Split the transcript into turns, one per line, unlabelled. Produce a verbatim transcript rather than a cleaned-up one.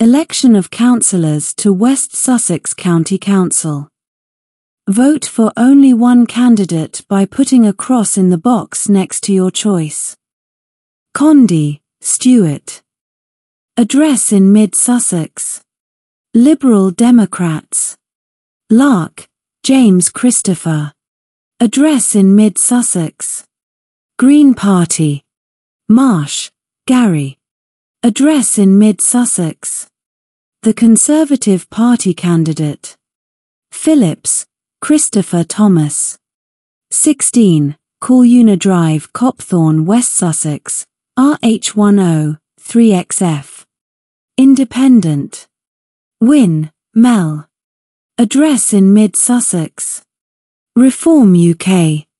Election of councillors to West Sussex County Council. Vote for only one candidate by putting a cross in the box next to your choice. Condy, Stuart. Address in Mid-Sussex. Liberal Democrats. Lark, James Christopher. Address in Mid-Sussex. Green Party. Marsh, Gary. Address in Mid-Sussex. The Conservative Party candidate. Phillips, Christopher Thomas. sixteen, Coruna Drive, Copthorne, West Sussex, R H one oh, three X F. Independent. Wynne, Mel. Address in Mid-Sussex. Reform U K.